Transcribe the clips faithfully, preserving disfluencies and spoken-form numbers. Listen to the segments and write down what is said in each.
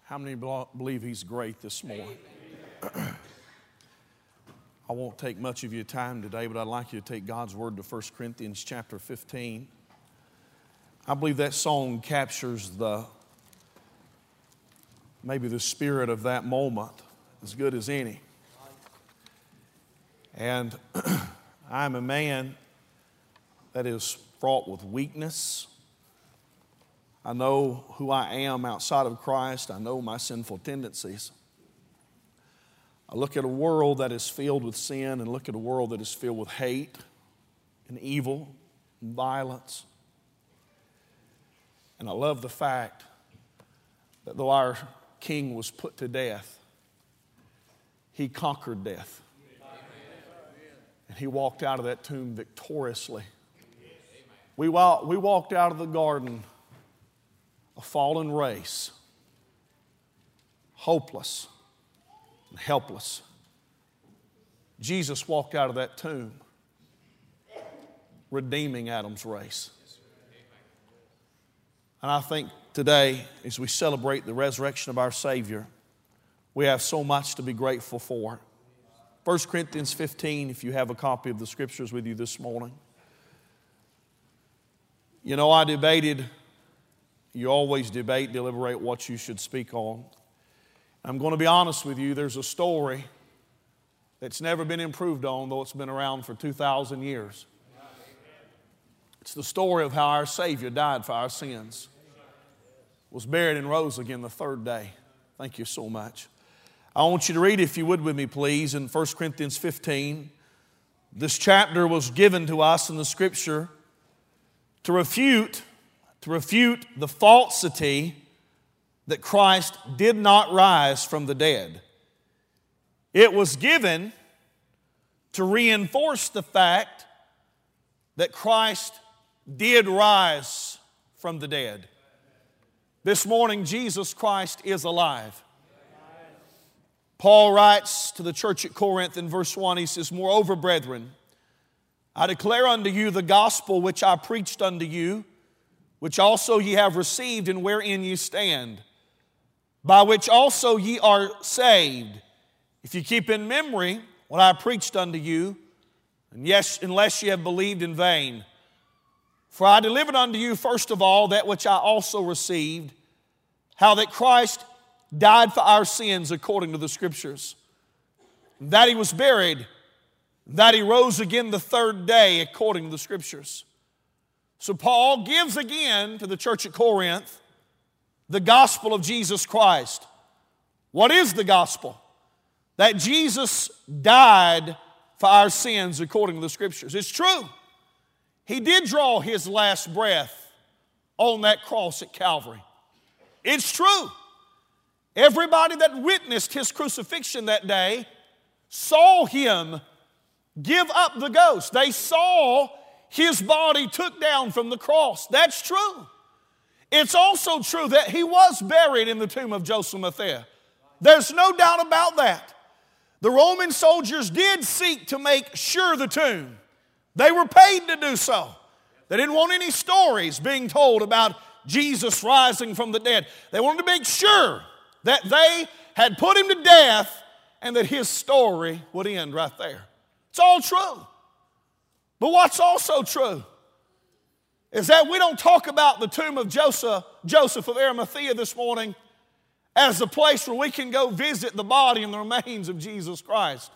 How many believe He's great this morning? I won't take much of your time today, but I'd like you to take God's Word to First Corinthians chapter fifteen. I believe that song captures the, maybe the spirit of that moment as good as any. And I'm a man that is fraught with weakness. I know who I am outside of Christ. I know my sinful tendencies. I look at a world that is filled with sin and look at a world that is filled with hate and evil and violence. And I love the fact that though our King was put to death, He conquered death. And He walked out of that tomb victoriously. We we walked out of the garden a fallen race, hopeless and helpless. Jesus walked out of that tomb redeeming Adam's race. And I think today, as we celebrate the resurrection of our Savior, we have so much to be grateful for. First Corinthians fifteen, if you have a copy of the Scriptures with you this morning. You know, I debated, you always debate, deliberate what you should speak on. I'm going to be honest with you, there's a story that's never been improved on, though it's been around for two thousand years. It's the story of how our Savior died for our sins, was buried and rose again the third day. Thank you so much. I want you to read, if you would with me, please, in First Corinthians fifteen. This chapter was given to us in the Scripture to refute, to refute the falsity that Christ did not rise from the dead. It was given to reinforce the fact that Christ did rise from the dead. This morning, Jesus Christ is alive. Paul writes to the church at Corinth in verse one, he says, "Moreover, brethren, I declare unto you the gospel which I preached unto you, which also ye have received and wherein ye stand, by which also ye are saved, if ye keep in memory what I preached unto you, and yes, unless ye have believed in vain. For I delivered unto you first of all that which I also received, how that Christ died for our sins according to the Scriptures, that He was buried, that He rose again the third day according to the Scriptures." So Paul gives again to the church at Corinth the gospel of Jesus Christ. What is the gospel? That Jesus died for our sins according to the Scriptures. It's true. He did draw His last breath on that cross at Calvary. It's true. Everybody that witnessed His crucifixion that day saw Him give up the ghost. They saw His body took down from the cross. That's true. It's also true that He was buried in the tomb of Joseph of Arimathea. There's no doubt about that. The Roman soldiers did seek to make sure the tomb. They were paid to do so. They didn't want any stories being told about Jesus rising from the dead. They wanted to make sure that they had put Him to death and that His story would end right there. It's all true. But what's also true is that we don't talk about the tomb of Joseph, Joseph of Arimathea this morning as the place where we can go visit the body and the remains of Jesus Christ.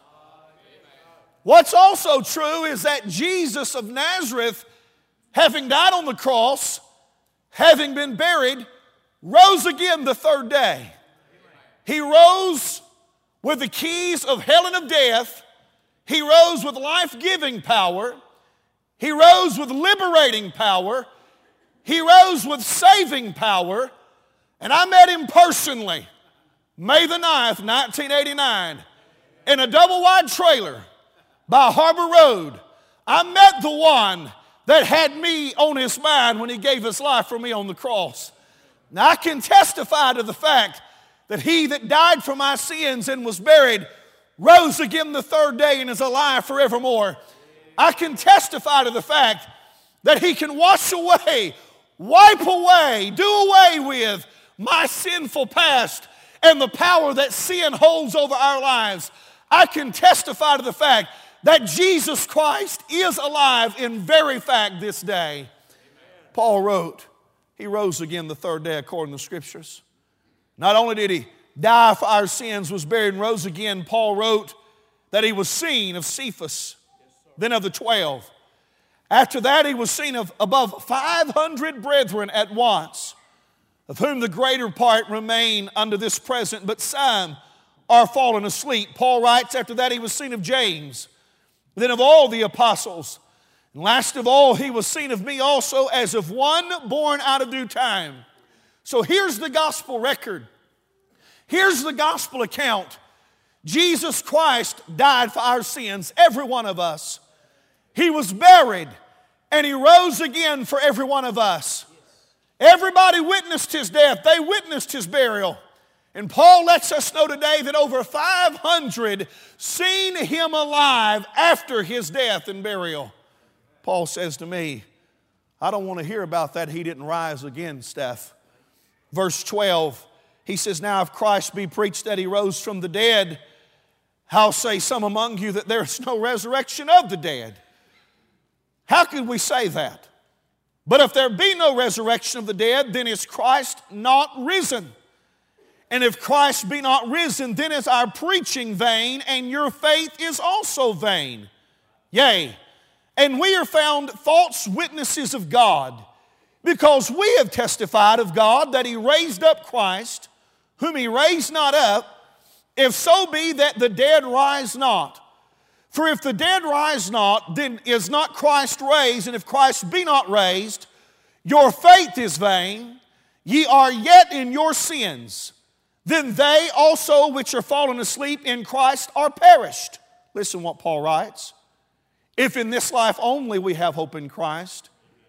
What's also true is that Jesus of Nazareth, having died on the cross, having been buried, rose again the third day. He rose with the keys of hell and of death. He rose with life-giving power. He rose with liberating power. He rose with saving power. And I met Him personally, May the ninth, nineteen eighty-nine, in a double-wide trailer by Harbor Road. I met the one that had me on His mind when He gave His life for me on the cross. Now I can testify to the fact that He that died for my sins and was buried rose again the third day and is alive forevermore. I can testify to the fact that He can wash away, wipe away, do away with my sinful past and the power that sin holds over our lives, I can testify to the fact that Jesus Christ is alive in very fact this day. Amen. Paul wrote, he rose again the third day according to the Scriptures. Not only did he die for our sins, was buried and rose again, Paul wrote that he was seen of Cephas, then of the twelve. After that he was seen of above five hundred brethren at once, of whom the greater part remain unto this present, but some are fallen asleep. Paul writes, after that he was seen of James, then of all the apostles. And last of all, he was seen of me also as of one born out of due time. So here's the gospel record. Here's the gospel account. Jesus Christ died for our sins, every one of us. He was buried, and he rose again for every one of us. Everybody witnessed his death. They witnessed his burial. And Paul lets us know today that over five hundred seen him alive after his death and burial. Paul says to me, I don't want to hear about that he didn't rise again stuff. Verse twelve, he says, now if Christ be preached that he rose from the dead, how say some among you that there is no resurrection of the dead? How can we say that? But if there be no resurrection of the dead, then is Christ not risen? And if Christ be not risen, then is our preaching vain, and your faith is also vain. Yea, and we are found false witnesses of God, because we have testified of God that he raised up Christ, whom he raised not up, if so be that the dead rise not. For if the dead rise not, then is not Christ raised, and if Christ be not raised, your faith is vain, ye are yet in your sins. Then they also which are fallen asleep in Christ are perished. Listen what Paul writes. If in this life only we have hope in Christ,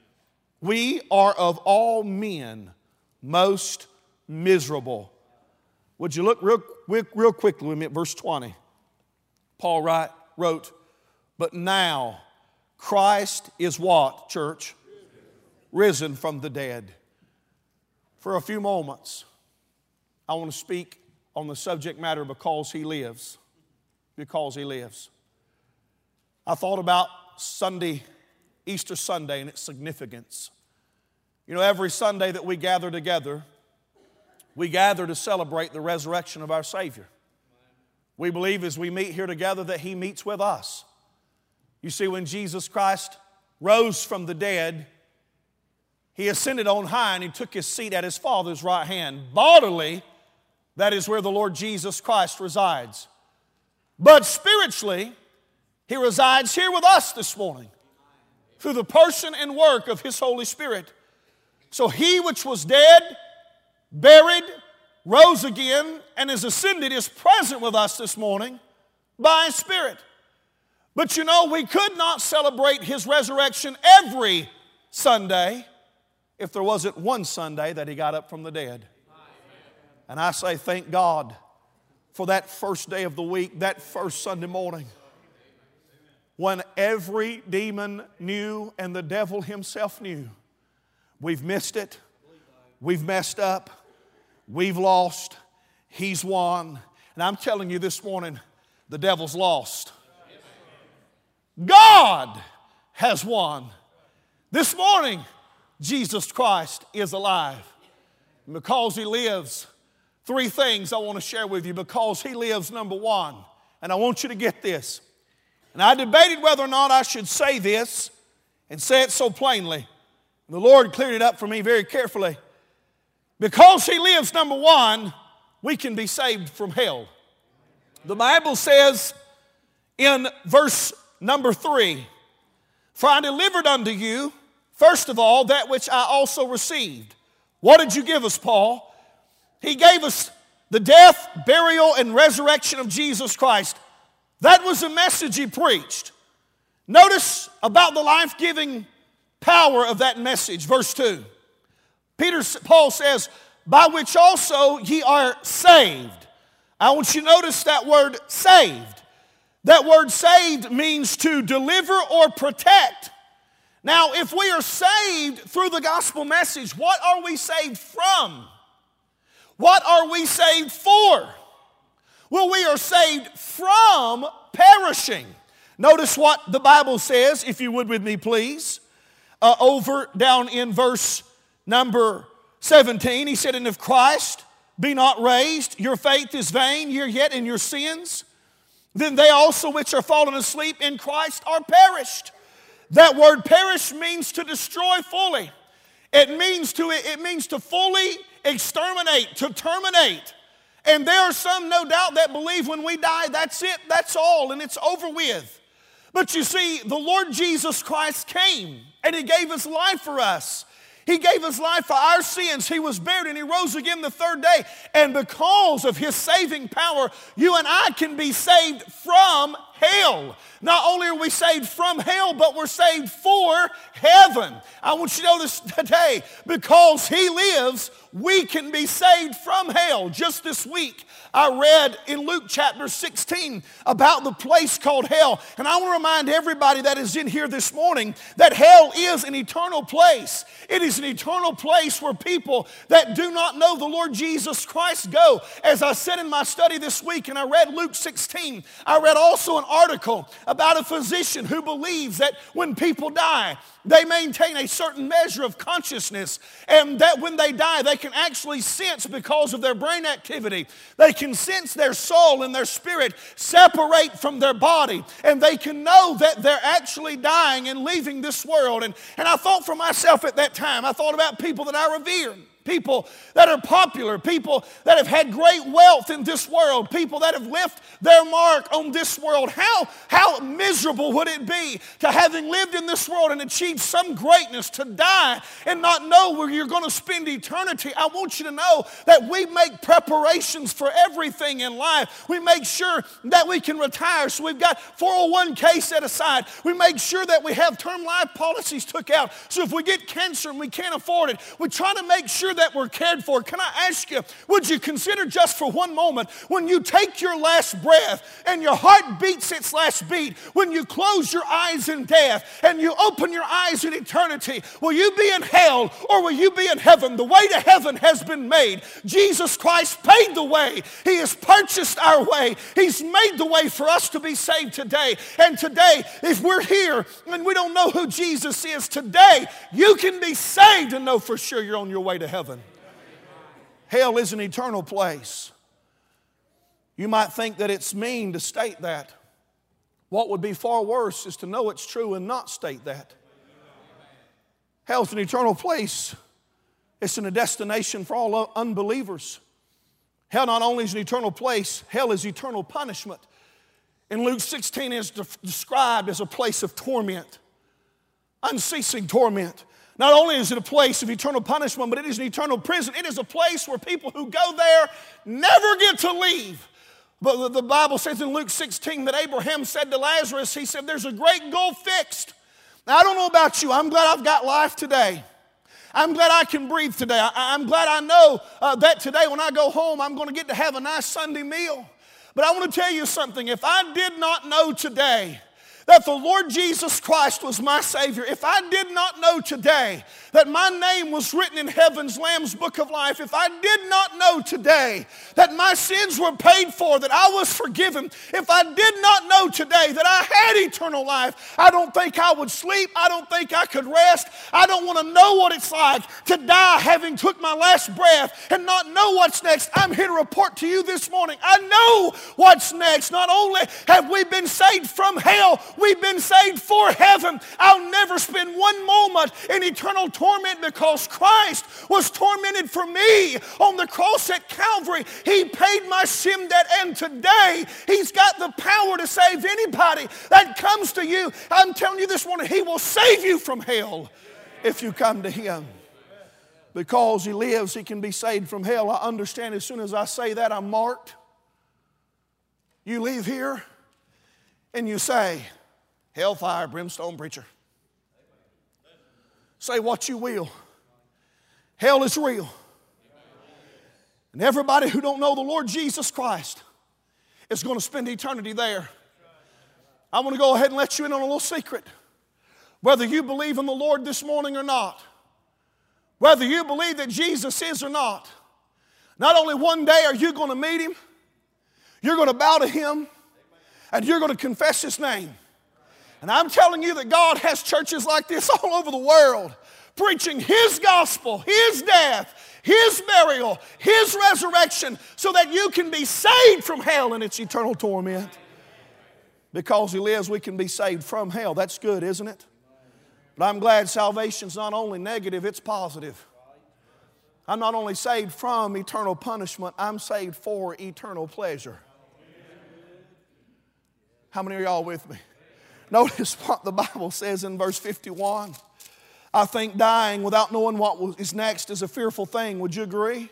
we are of all men most miserable. Would you look real, real quickly with me at verse twenty? Paul write, wrote, but now Christ is what, church? Risen from the dead. For a few moments, I want to speak on the subject matter because he lives. Because he lives. I thought about Sunday, Easter Sunday, and its significance. You know, every Sunday that we gather together, we gather to celebrate the resurrection of our Savior. We believe as we meet here together that he meets with us. You see, when Jesus Christ rose from the dead, he ascended on high and he took his seat at his Father's right hand. Bodily, that is where the Lord Jesus Christ resides. But spiritually, he resides here with us this morning through the person and work of his Holy Spirit. So he which was dead, buried, rose again, and is ascended is present with us this morning by his Spirit. But you know, we could not celebrate his resurrection every Sunday if there wasn't one Sunday that he got up from the dead. And I say thank God for that first day of the week, that first Sunday morning, when every demon knew and the devil himself knew. We've missed it. We've messed up. We've lost. He's won. And I'm telling you this morning, the devil's lost. God has won. This morning, Jesus Christ is alive. And because he lives, three things I want to share with you. Because he lives, number one, and I want you to get this. And I debated whether or not I should say this and say it so plainly. And the Lord cleared it up for me very carefully. Because he lives, number one, we can be saved from hell. The Bible says in verse number three, for I delivered unto you, first of all, that which I also received. What did you give us, Paul? He gave us the death, burial, and resurrection of Jesus Christ. That was the message he preached. Notice about the life-giving power of that message. Verse two. Peter, Paul says, by which also ye are saved. I want you to notice that word saved. That word saved means to deliver or protect. Now, if we are saved through the gospel message, what are we saved from? What are we saved for? Well, we are saved from perishing. Notice what the Bible says, if you would with me, please. Uh, over down in verse number seventeen, he said, "And if Christ be not raised, your faith is vain, ye are yet in your sins. Then they also which are fallen asleep in Christ are perished." That word perish means to destroy fully. It means to, it means to fully exterminate, to terminate. And there are some, no doubt, that believe when we die, that's it, that's all, and it's over with. But you see, the Lord Jesus Christ came, and He gave His life for us. He gave His life for our sins. He was buried and He rose again the third day. And because of His saving power, you and I can be saved from hell. Not only are we saved from hell, but we're saved for heaven. I want you to know this today. Because He lives, we can be saved from hell. Just this week, I read in Luke chapter sixteen about the place called hell. And I want to remind everybody that is in here this morning that hell is an eternal place. It is an eternal place where people that do not know the Lord Jesus Christ go. As I said in my study this week, and I read Luke sixteen, I read also an article about a physician who believes that when people die, they maintain a certain measure of consciousness, and that when they die, they can actually sense, because of their brain activity, they can sense their soul and their spirit separate from their body, and they can know that they're actually dying and leaving this world. And, and I thought for myself at that time, I thought about people that I revere. People that are popular, people that have had great wealth in this world, people that have left their mark on this world. How, how miserable would it be to, having lived in this world and achieved some greatness, to die and not know where you're going to spend eternity? I want you to know that we make preparations for everything in life. We make sure that we can retire, so we've got four oh one k set aside. We make sure that we have term life policies took out, so if we get cancer and we can't afford it, we try to make sure that we're cared for. Can I ask you, would you consider just for one moment, when you take your last breath and your heart beats its last beat, when you close your eyes in death and you open your eyes in eternity, will you be in hell or will you be in heaven? The way to heaven has been made. Jesus Christ paid the way. He has purchased our way. He's made the way for us to be saved today. And today, if we're here and we don't know who Jesus is, today you can be saved and know for sure you're on your way to heaven. Hell is an eternal place. You might think that it's mean to state that. What would be far worse is to know it's true and not state that. Hell's an eternal place. It's a destination for all unbelievers. Hell not only is an eternal place, hell is eternal punishment. In Luke sixteen, it's de- described as a place of torment, unceasing torment. Not only is it a place of eternal punishment, but it is an eternal prison. It is a place where people who go there never get to leave. But the Bible says in Luke sixteen that Abraham said to Lazarus, he said, "There's a great gulf fixed." Now, I don't know about you. I'm glad I've got life today. I'm glad I can breathe today. I, I'm glad I know uh, that today when I go home, I'm going to get to have a nice Sunday meal. But I want to tell you something. If I did not know today that the Lord Jesus Christ was my Savior, if I did not know today that my name was written in heaven's Lamb's book of life, if I did not know today that my sins were paid for, that I was forgiven, if I did not know today that I had eternal life, I don't think I would sleep. I don't think I could rest. I don't want to know what it's like to die having took my last breath and not know what's next. I'm here to report to you this morning, I know what's next. Not only have we been saved from hell, we've been saved for heaven. I'll never spend one moment in eternal torment because Christ was tormented for me on the cross at Calvary. He paid my sin debt, and today He's got the power to save anybody that comes to you. I'm telling you this morning, He will save you from hell if you come to Him. Because He lives, He can be saved from hell. I understand as soon as I say that, I'm marked. You leave here and you say, "Hellfire, brimstone preacher." Say what you will. Hell is real. And everybody who don't know the Lord Jesus Christ is going to spend eternity there. I want to go ahead and let you in on a little secret. Whether you believe in the Lord this morning or not, whether you believe that Jesus is or not, Not only one day are you going to meet Him, you're going to bow to Him, and you're going to confess His name. And I'm telling you that God has churches like this all over the world, preaching His gospel, His death, His burial, His resurrection, so that you can be saved from hell and its eternal torment. Because He lives, we can be saved from hell. That's good, isn't it? But I'm glad salvation's not only negative, it's positive. I'm not only saved from eternal punishment, I'm saved for eternal pleasure. How many of y'all with me? Notice what the Bible says in verse fifty-one. I think dying without knowing what is next is a fearful thing. Would you agree?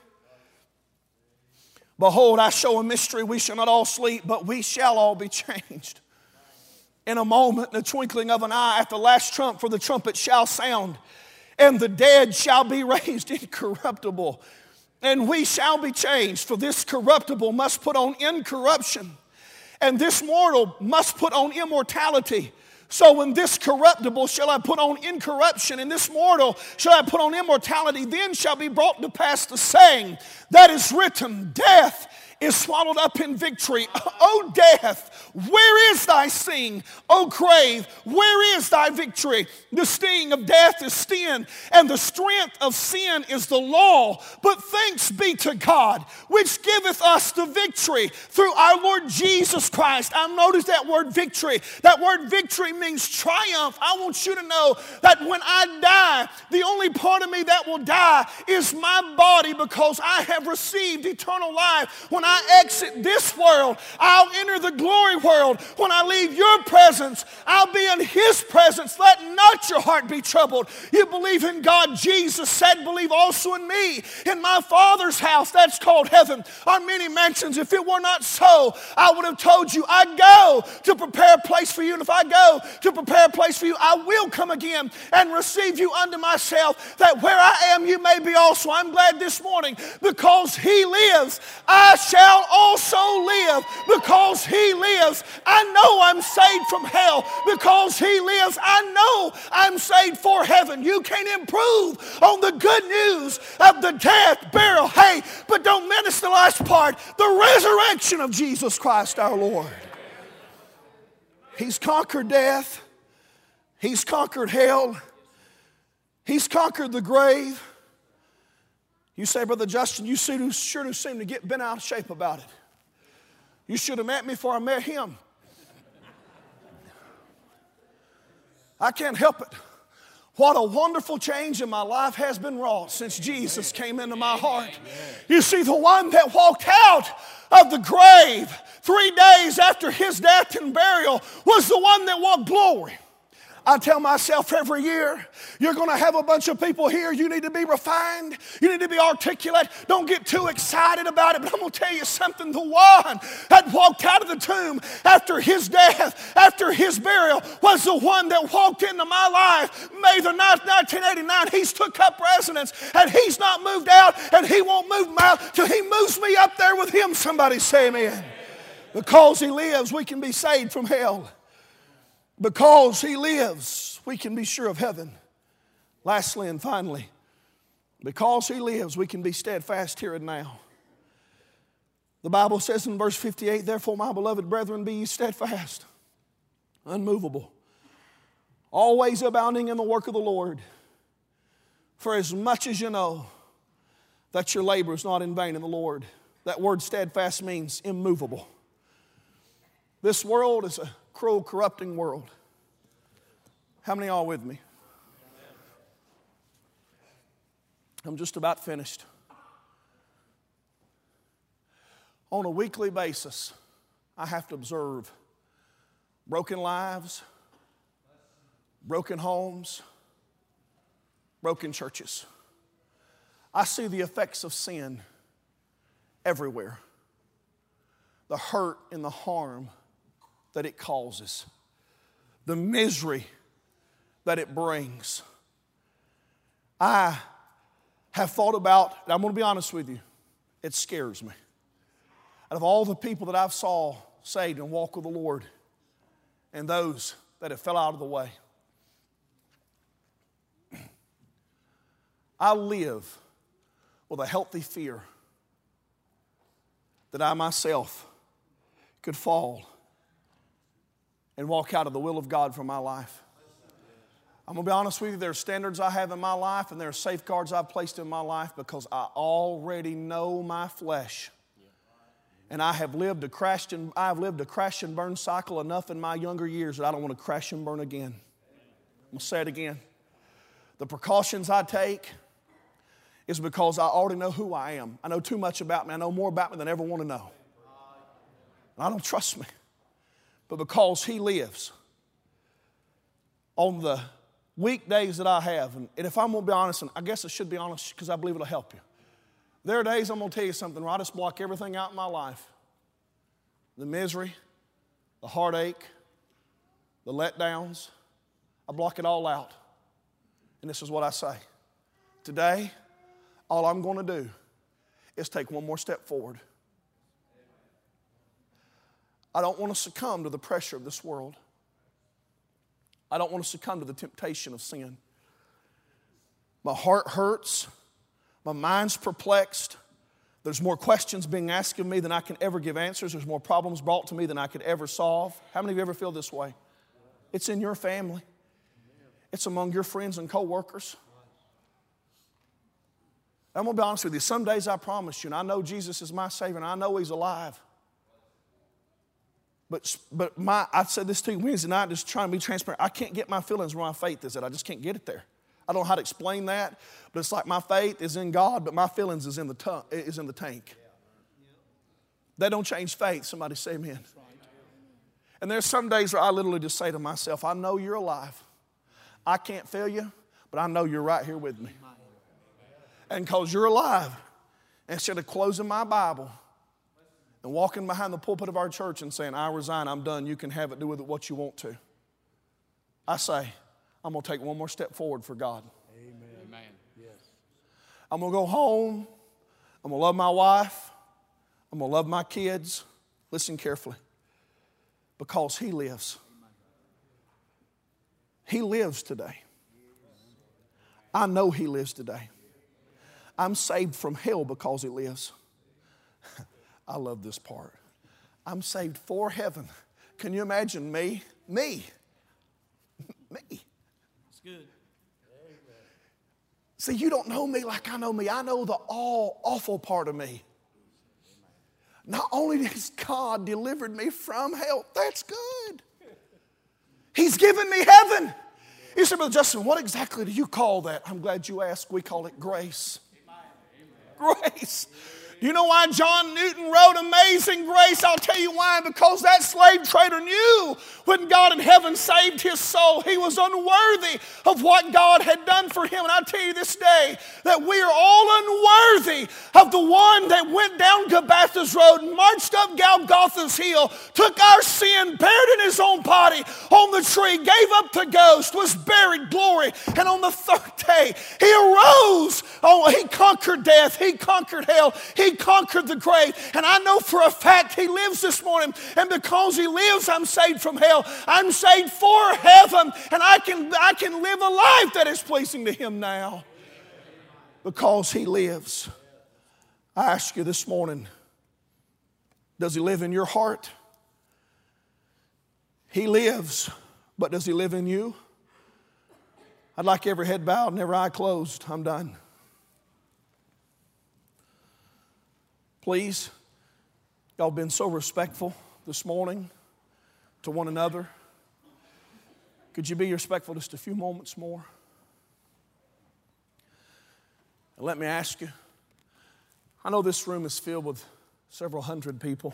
Behold, I show a mystery. We shall not all sleep, but we shall all be changed. In a moment, in the twinkling of an eye, at the last trump, for the trumpet shall sound, and the dead shall be raised incorruptible, and we shall be changed. For this corruptible must put on incorruption, and this mortal must put on immortality. So when this corruptible shall I put on incorruption, and this mortal shall I put on immortality, then shall be brought to pass the saying that is written, death is swallowed up in victory. O death, where is thy sting? O grave, where is thy victory? The sting of death is sin, and the strength of sin is the law. But thanks be to God, which giveth us the victory through our Lord Jesus Christ. I noticed that word victory. That word victory means triumph. I want you to know that when I die, the only part of me that will die is my body, because I have received eternal life. When I exit this world, I'll enter the glory world. When I leave your presence, I'll be in His presence. Let not your heart be troubled. You believe in God. Jesus said, believe also in me. In my Father's house, that's called heaven, are many mansions. If it were not so, I would have told you, I go to prepare a place for you. And if I go to prepare a place for you, I will come again and receive you unto myself, that where I am, you may be also. I'm glad this morning, because He lives, I shall also live. Because He lives, I know I'm saved from hell. Because He lives, I know I'm saved for heaven. You can't improve on the good news of the death, burial, hey, but don't miss the last part, the resurrection of Jesus Christ our Lord. He's conquered death. He's conquered hell. He's conquered the grave. You say, Brother Justin, you sure do seem to get bent out of shape about it. You should have met me before I met Him. I can't help it. What a wonderful change in my life has been wrought since Jesus came into my heart. You see, the one that walked out of the grave three days after His death and burial was the one that walked glory. I tell myself every year, you're going to have a bunch of people here. You need to be refined. You need to be articulate. Don't get too excited about it. But I'm going to tell you something. The one that walked out of the tomb after His death, after His burial, was the one that walked into my life May the ninth, nineteen eighty-nine. He's took up residence, and He's not moved out, and He won't move me out till He moves me up there with Him. Somebody say amen. Because He lives, we can be saved from hell. Because He lives, we can be sure of heaven. Lastly and finally, because He lives, we can be steadfast here and now. The Bible says in verse fifty-eight, therefore, my beloved brethren, be ye steadfast, unmovable, always abounding in the work of the Lord. For as much as you know that your labor is not in vain in the Lord. That word steadfast means immovable. This world is a cruel, corrupting world. How many are with me? I'm just about finished. On a weekly basis, I have to observe broken lives, broken homes, broken churches. I see the effects of sin everywhere. The hurt and the harm that it causes. The misery that it brings. I have thought about, and I'm going to be honest with you, it scares me. Out of all the people that I've saw saved and walk with the Lord, and those that have fell out of the way, I live with a healthy fear that I myself could fall and walk out of the will of God for my life. I'm going to be honest with you, there are standards I have in my life and there are safeguards I've placed in my life because I already know my flesh. And I have lived a crash and I have lived a crash and burn cycle enough in my younger years that I don't want to crash and burn again. I'm going to say it again. The precautions I take is because I already know who I am. I know too much about me. I know more about me than I ever want to know. And I don't trust me. But because He lives, on the weekdays that I have, and if I'm going to be honest, and I guess I should be honest because I believe it'll help you. There are days I'm going to tell you something where I just block everything out in my life. The misery, the heartache, the letdowns. I block it all out. And this is what I say. Today, all I'm going to do is take one more step forward. I don't want to succumb to the pressure of this world. I don't want to succumb to the temptation of sin. My heart hurts. My mind's perplexed. There's more questions being asked of me than I can ever give answers. There's more problems brought to me than I could ever solve. How many of you ever feel this way? It's in your family. It's among your friends and co-workers. I'm going to be honest with you. Some days I promise you, and I know Jesus is my Savior, and I know He's alive. But, but my, I said this to you Wednesday night, just trying to be transparent. I can't get my feelings where my faith is at. I just can't get it there. I don't know how to explain that, but it's like my faith is in God, but my feelings is in the, tu- is in the tank. They don't change faith. Somebody say amen. And there's some days where I literally just say to myself, I know you're alive. I can't feel you, but I know you're right here with me. And because you're alive, instead of closing my Bible and walking behind the pulpit of our church and saying, I resign, I'm done, you can have it, do with it what you want to, I say, I'm going to take one more step forward for God. Amen. Amen. Yes. I'm going to go home. I'm going to love my wife. I'm going to love my kids. Listen carefully. Because He lives. He lives today. I know He lives today. I'm saved from hell because He lives. I love this part. I'm saved for heaven. Can you imagine me? Me. Me. Good. See, you don't know me like I know me. I know the all awful part of me. Not only has God delivered me from hell, that's good. He's given me heaven. You say, Brother Justin, what exactly do you call that? I'm glad you asked. We call it grace. Grace. You know why John Newton wrote Amazing Grace? I'll tell you why. Because that slave trader knew when God in heaven saved his soul, he was unworthy of what God had done for him. And I tell you this day that we are all unworthy of the one that went down Gabbatha's road and marched up Golgotha's hill, took our sin, bared it in His own body on the tree, gave up the ghost, was buried, glory. And on the third day, He arose. Oh, He conquered death. He conquered hell. He He conquered the grave. And I know for a fact He lives this morning. And because He lives, I'm saved from hell. I'm saved for heaven. And I can, I can live a life that is pleasing to Him now. Because He lives. I ask you this morning, does He live in your heart? He lives, but does He live in you? I'd like every head bowed and every eye closed. I'm done. Please, y'all been so respectful this morning to one another. Could you be respectful just a few moments more? And let me ask you, I know this room is filled with several hundred people,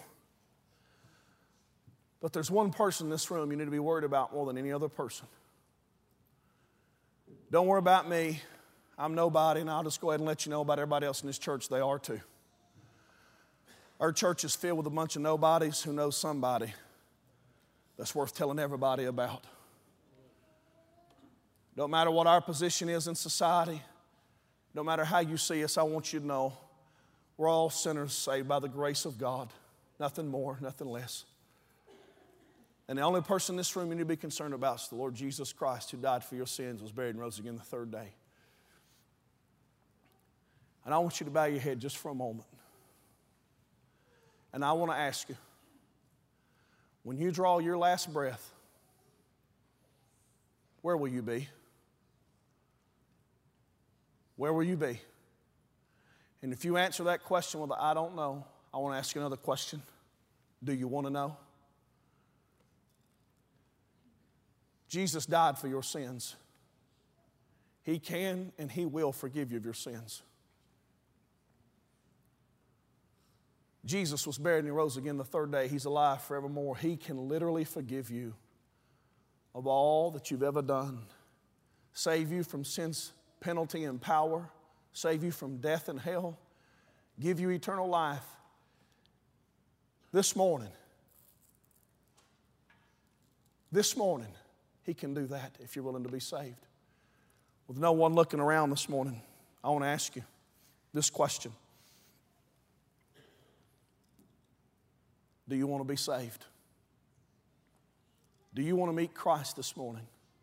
but there's one person in this room you need to be worried about more than any other person. Don't worry about me. I'm nobody, and I'll just go ahead and let you know about everybody else in this church. They are too. Our church is filled with a bunch of nobodies who know somebody that's worth telling everybody about. Don't matter what our position is in society, no matter how you see us, I want you to know we're all sinners saved by the grace of God. Nothing more, nothing less. And the only person in this room you need to be concerned about is the Lord Jesus Christ, who died for your sins, was buried, and rose again the third day. And I want you to bow your head just for a moment. And I want to ask you, when you draw your last breath, where will you be? Where will you be? And if you answer that question with a I don't know, I want to ask you another question. Do you want to know? Jesus died for your sins. He can and He will forgive you of your sins. Jesus was buried and He rose again the third day. He's alive forevermore. He can literally forgive you of all that you've ever done, save you from sin's penalty and power, save you from death and hell, give you eternal life. This morning, this morning, He can do that if you're willing to be saved. With no one looking around this morning, I want to ask you this question. Do you want to be saved? Do you want to meet Christ this morning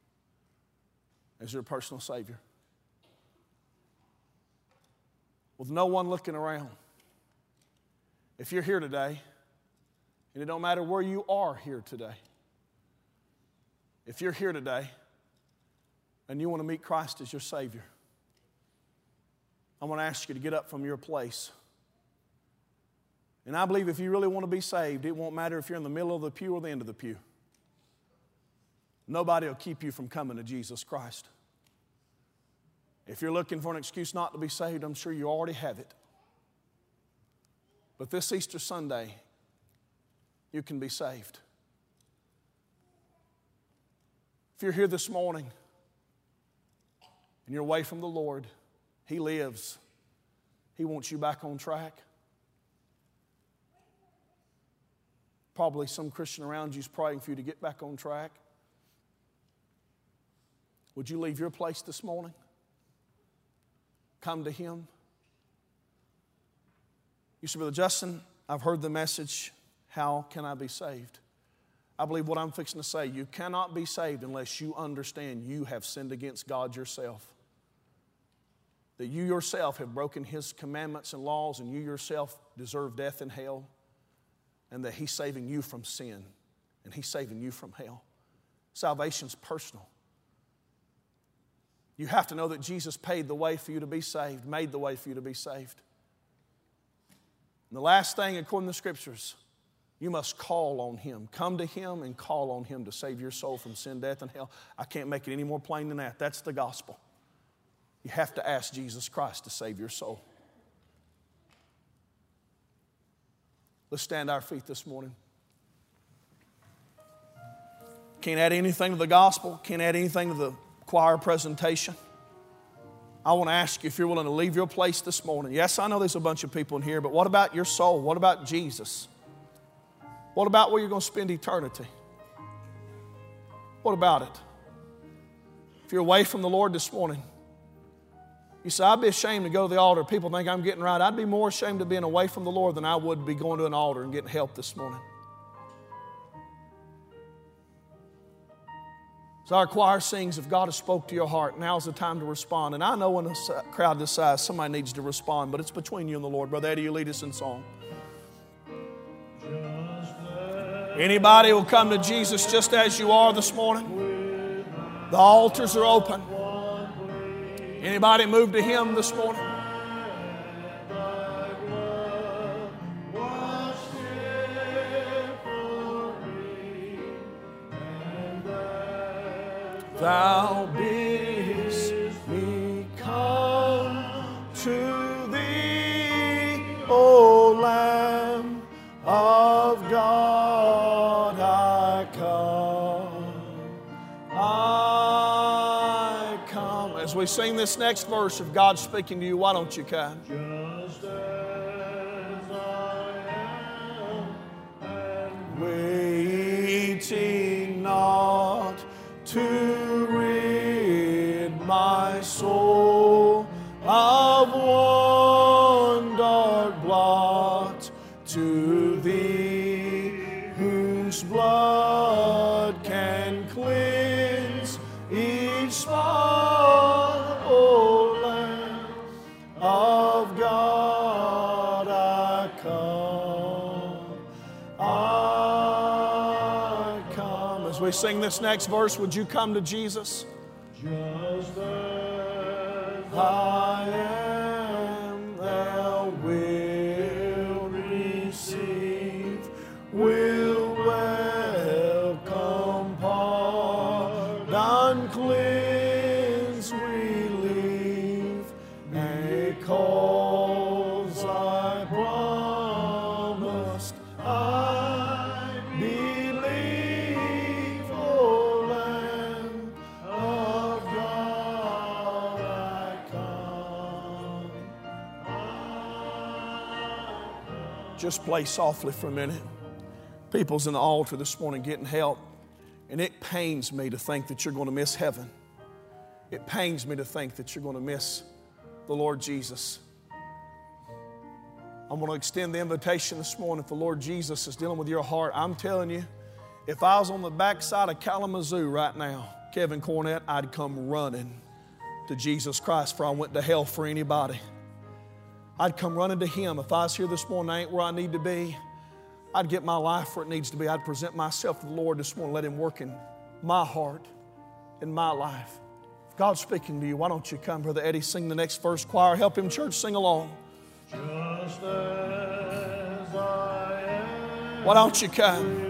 as your personal Savior? With no one looking around, if you're here today, and it don't matter where you are here today, if you're here today and you want to meet Christ as your Savior, I want to ask you to get up from your place. And I believe if you really want to be saved, it won't matter if you're in the middle of the pew or the end of the pew. Nobody will keep you from coming to Jesus Christ. If you're looking for an excuse not to be saved, I'm sure you already have it. But this Easter Sunday, you can be saved. If you're here this morning and you're away from the Lord, He lives. He wants you back on track. Probably some Christian around you is praying for you to get back on track. Would you leave your place this morning? Come to Him. You say, Brother Justin, I've heard the message, how can I be saved? I believe what I'm fixing to say, you cannot be saved unless you understand you have sinned against God yourself. That you yourself have broken His commandments and laws, and you yourself deserve death and hell, and that He's saving you from sin, and He's saving you from hell. Salvation's personal. You have to know that Jesus paid the way for you to be saved, made the way for you to be saved. And the last thing, according to the Scriptures, you must call on Him. Come to Him and call on Him to save your soul from sin, death, and hell. I can't make it any more plain than that. That's the gospel. You have to ask Jesus Christ to save your soul. Let's stand to our feet this morning. Can't add anything to the gospel. Can't add anything to the choir presentation. I want to ask you if you're willing to leave your place this morning. Yes, I know there's a bunch of people in here, but what about your soul? What about Jesus? What about where you're going to spend eternity? What about it? If you're away from the Lord this morning, you say, I'd be ashamed to go to the altar. People think I'm getting right. I'd be more ashamed of being away from the Lord than I would be going to an altar and getting help this morning. So our choir sings, if God has spoke to your heart, now's the time to respond. And I know in a crowd this size, somebody needs to respond, but it's between you and the Lord. Brother Eddie, you lead us in song. Anybody will come to Jesus just as you are this morning. The altars are open. Anybody move to Him this morning? Thou bidst me come to Thee, O Lamb of God, I come, I come. As we sing this next verse of God speaking to you, why don't you come? Just as I am, waiting not to rid my soul of one dark blot, to Thee whose blood can cleanse each spot, O Lamb of God, I come. As we sing this next verse, would you come to Jesus? Just as I am, thou wilt receive, will welcome, pardon, cleanse, relieve, because I promised I believe, O Lamb of God, I come. Just play softly for a minute. People's in the altar this morning getting help, and it pains me to think that you're going to miss heaven. It pains me to think that you're going to miss the Lord Jesus. I'm going to extend the invitation this morning. If the Lord Jesus is dealing with your heart, I'm telling you, if I was on the backside of Kalamazoo right now, Kevin Cornett, I'd come running to Jesus Christ, for I went to hell for anybody. I'd come running to Him. If I was here this morning, I ain't where I need to be. I'd get my life where it needs to be. I'd present myself to the Lord this morning, let Him work in my heart, in my life. If God's speaking to you, why don't you come, Brother Eddie, sing the next verse. Choir, help him, church, sing along. Just as I am, Why don't you come?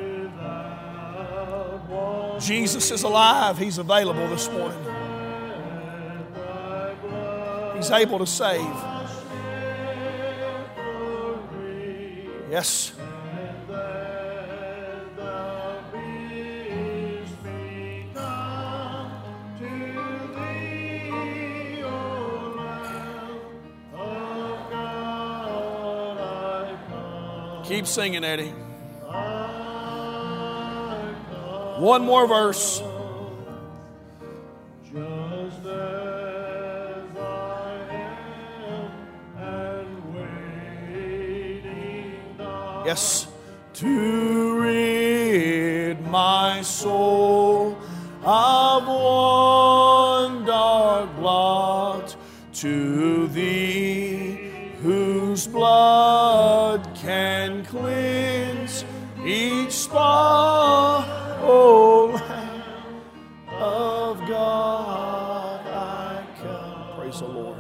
Jesus is alive. He's available this morning. He's able to save. Yes. Keep singing, Eddie. One more verse. just as I am, and waiting thou Yes. to rid my soul of one dark blot, to Thee whose blood can cleanse each spot, O Lamb of God, I come. Praise the Lord.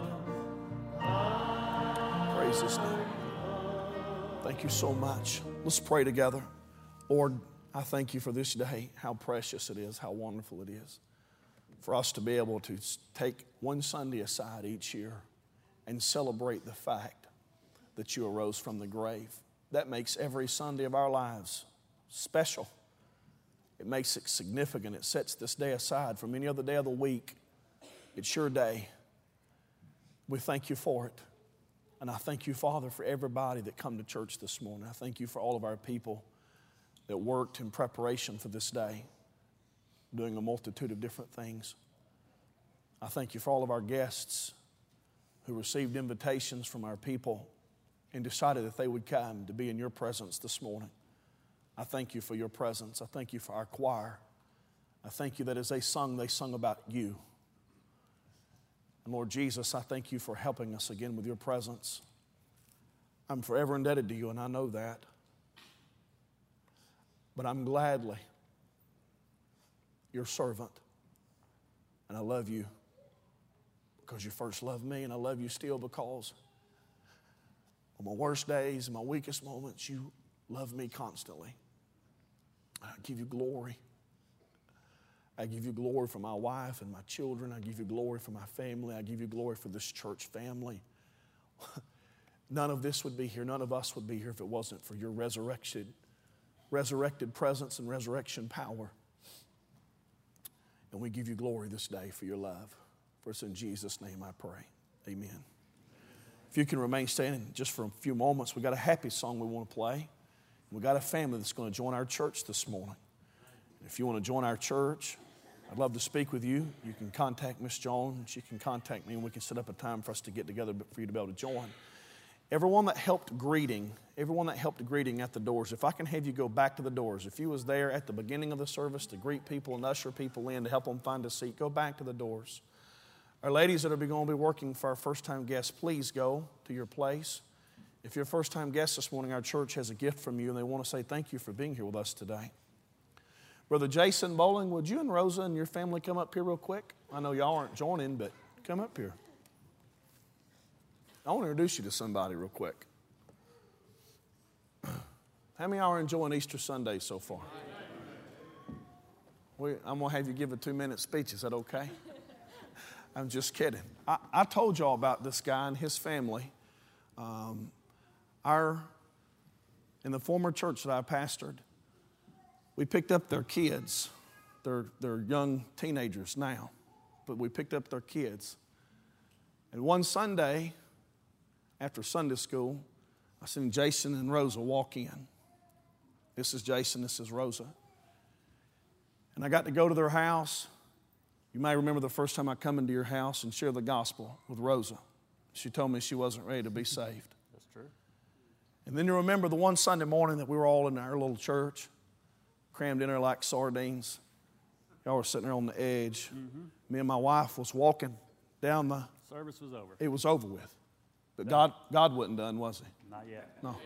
Praise His name. Thank you so much. Let's pray together. Lord, I thank you for this day, how precious it is, how wonderful it is for us to be able to take one Sunday aside each year and celebrate the fact that you arose from the grave. That makes every Sunday of our lives special. It makes it significant. It sets this day aside from any other day of the week. It's your day. We thank you for it. And I thank you, Father, for everybody that come to church this morning. I thank you for all of our people that worked in preparation for this day, doing a multitude of different things. I thank you for all of our guests who received invitations from our people and decided that they would come to be in your presence this morning. I thank you for your presence. I thank you for our choir. I thank you that as they sung, they sung about you. And Lord Jesus, I thank you for helping us again with your presence. I'm forever indebted to you, and I know that. But I'm gladly your servant. And I love you because you first loved me, and I love you still because on my worst days and my weakest moments, you love me constantly. I give you glory. I give you glory for my wife and my children. I give you glory for my family. I give you glory for this church family. None of this would be here. None of us would be here if it wasn't for your resurrection, resurrected presence and resurrection power. And we give you glory this day for your love. For it's in Jesus' name I pray. Amen. If you can remain standing just for a few moments, we've got a happy song we want to play. We've got a family that's going to join our church this morning. If you want to join our church, I'd love to speak with you. You can contact Miss Joan. She can contact me, and we can set up a time for us to get together for you to be able to join. Everyone that helped greeting, everyone that helped greeting at the doors, if I can have you go back to the doors. If you was there at the beginning of the service to greet people and usher people in to help them find a seat, go back to the doors. Our ladies that are going to be working for our first-time guests, please go to your place. If you're a first-time guest this morning, our church has a gift from you, and they want to say thank you for being here with us today. Brother Jason Bowling, would you and Rosa and your family come up here real quick? I know y'all aren't joining, but come up here. I want to introduce you to somebody real quick. How many of y'all are enjoying Easter Sunday so far? We, I'm going to have you give a two-minute speech. Is that okay? I'm just kidding. I, I told y'all about this guy and his family. Um, our, in the former church that I pastored, we picked up their kids. They're, they're young teenagers now, but we picked up their kids. And one Sunday, after Sunday school, I seen Jason and Rosa walk in. This is Jason, this is Rosa. And I got to go to their house. You may remember the first time I come into your house and share the gospel with Rosa. She told me she wasn't ready to be saved. That's true. And then you remember the one Sunday morning that we were all in our little church, crammed in there like sardines. Y'all were sitting there on the edge. Mm-hmm. Me and my wife was walking down the... Service was over. It was over with. But God, God wasn't done, was He? Not yet. No. Amen.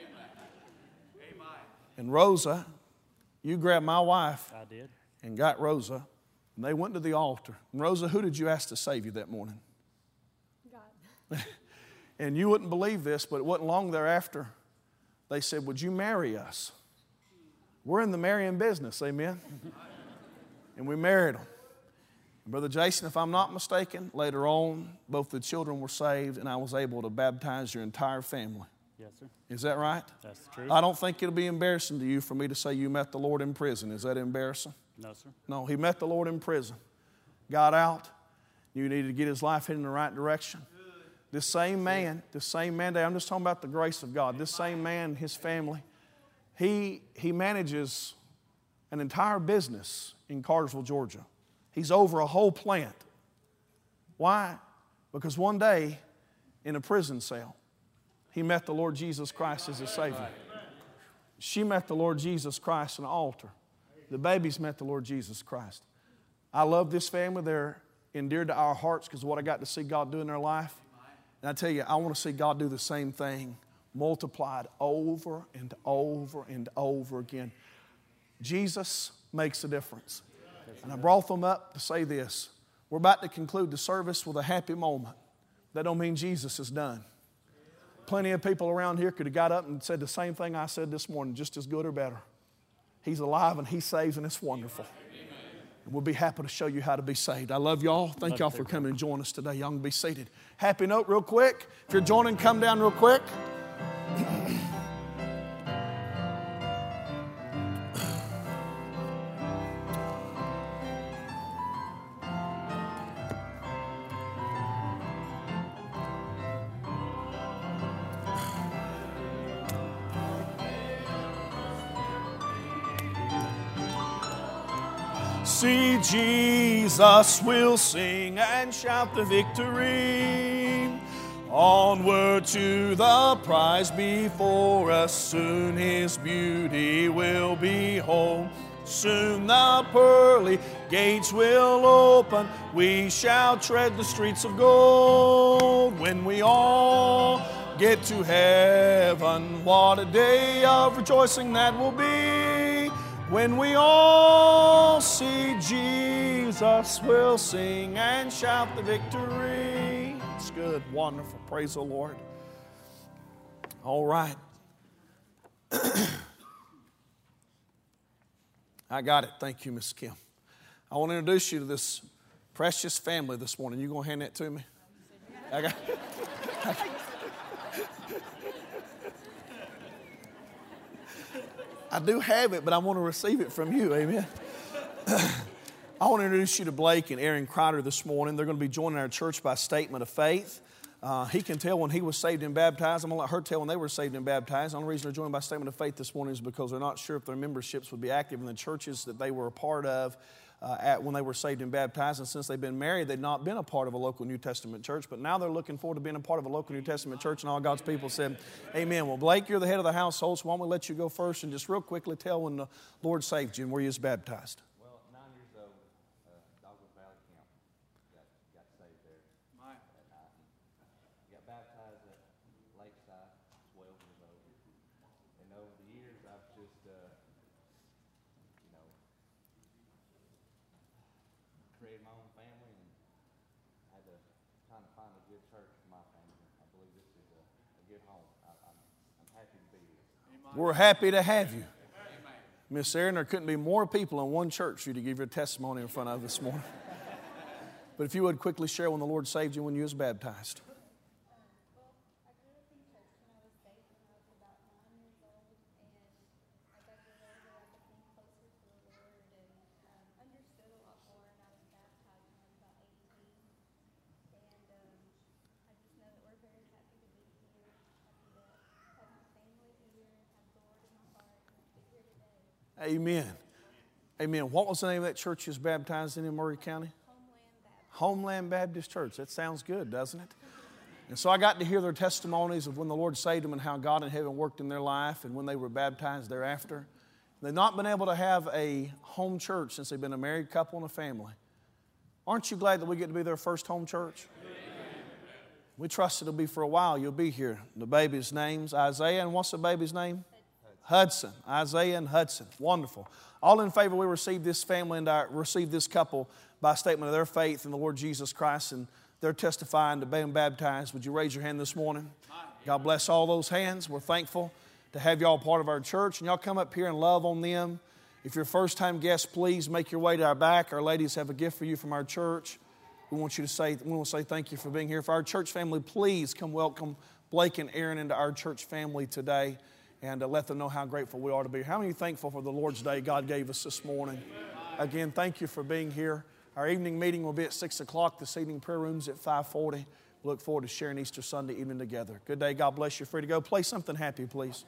And Rosa, you grabbed my wife. I did. And got Rosa, and they went to the altar. And Rosa, who did you ask to save you that morning? God. And you wouldn't believe this, but it wasn't long thereafter. They said, would you marry us? We're in the marrying business, amen? And we married them. And Brother Jason, if I'm not mistaken, later on, both the children were saved, and I was able to baptize your entire family. Yes, sir. Is that right? That's true. I don't think it'll be embarrassing to you for me to say you met the Lord in prison. Is that embarrassing? No, sir. No, he met the Lord in prison. Got out. You needed to get his life heading in the right direction. This same man, this same man, I'm just talking about the grace of God. This same man, his family, he, he manages an entire business in Cartersville, Georgia. He's over a whole plant. Why? Because one day in a prison cell, he met the Lord Jesus Christ as his Savior. She met the Lord Jesus Christ in an altar. The babies met the Lord Jesus Christ. I love this family. They're endeared to our hearts because of what I got to see God do in their life. And I tell you, I want to see God do the same thing, multiplied over and over and over again. Jesus makes a difference. And I brought them up to say this. We're about to conclude the service with a happy moment. That don't mean Jesus is done. Plenty of people around here could have got up and said the same thing I said this morning, just as good or better. He's alive and He saves, and it's wonderful. And we'll be happy to show you how to be saved. I love y'all. Thank y'all for coming and joining us today. Y'all can be seated. Happy note real quick. If you're joining, come down real quick. See Jesus, we'll sing and shout the victory. Onward to the prize before us, soon His beauty will behold. Soon the pearly gates will open, we shall tread the streets of gold. When we all get to heaven, what a day of rejoicing that will be. When we all see Jesus, we'll sing and shout the victory. It's good, wonderful. Praise the Lord. All right. I got it. Thank you, Miss Kim. I want to introduce you to this precious family this morning. You going to hand that to me? I got I do have it, but I want to receive it from you. Amen. I want to introduce you to Blake and Aaron Crider this morning. They're going to be joining our church by statement of faith. Uh, he can tell when he was saved and baptized. I'm going to let her tell when they were saved and baptized. The only reason they're joined by statement of faith this morning is because they're not sure if their memberships would be active in the churches that they were a part of uh, at when they were saved and baptized. And since they've been married, they've not been a part of a local New Testament church. But now they're looking forward to being a part of a local New Testament church. And all God's people said, amen. Well, Blake, you're the head of the household, so why don't we let you go first and just real quickly tell when the Lord saved you and where you was baptized. Well, at nine years old, uh, Dogwood Valley Camp, got, got saved there. Right. And I got baptized at Lakeside, twelve years old. And over the years, I've just, uh, you know, created my own family and had to kind of find a good church for my family. I believe this is a, a good home. I, I'm, I'm happy to be here. We're happy to have you. Miss Aaron, there couldn't be more people in one church for you to give your testimony in front of this morning. But if you would quickly share when the Lord saved you when you was baptized. Well, I grew up in church when I was saved when I was about nine years old, and as I grew older, I became closer to the Lord and um, understood a lot more. And I was baptized when I was about eighteen, and um, I just know that we're very happy to be here, happy to have my family here, have the Lord in my heart, and be here today. Amen. Amen. What was the name of that church you was baptized in in Murray County? Homeland Baptist. Homeland Baptist Church. That sounds good, doesn't it? And so I got to hear their testimonies of when the Lord saved them and how God in heaven worked in their life and when they were baptized thereafter. They've not been able to have a home church since they've been a married couple and a family. Aren't you glad that we get to be their first home church? Amen. We trust it'll be for a while. You'll be here. The baby's name's Isaiah, and what's the baby's name? Hudson. Isaiah and Hudson. Wonderful. All in favor, we receive this family and our, receive this couple by a statement of their faith in the Lord Jesus Christ, and they're testifying to being baptized. Would you raise your hand this morning? God bless all those hands. We're thankful to have y'all part of our church, and y'all come up here and love on them. If you're a first-time guest, please make your way to our back. Our ladies have a gift for you from our church. We want you to say, we want to say thank you for being here. For our church family, please come welcome Blake and Aaron into our church family today. And uh, let them know how grateful we are to be here. How many are thankful for the Lord's Day God gave us this morning? Again, thank you for being here. Our evening meeting will be at six o'clock. This evening prayer room's at five forty. We look forward to sharing Easter Sunday evening together. Good day. God bless you. Free to go. Play something happy, please.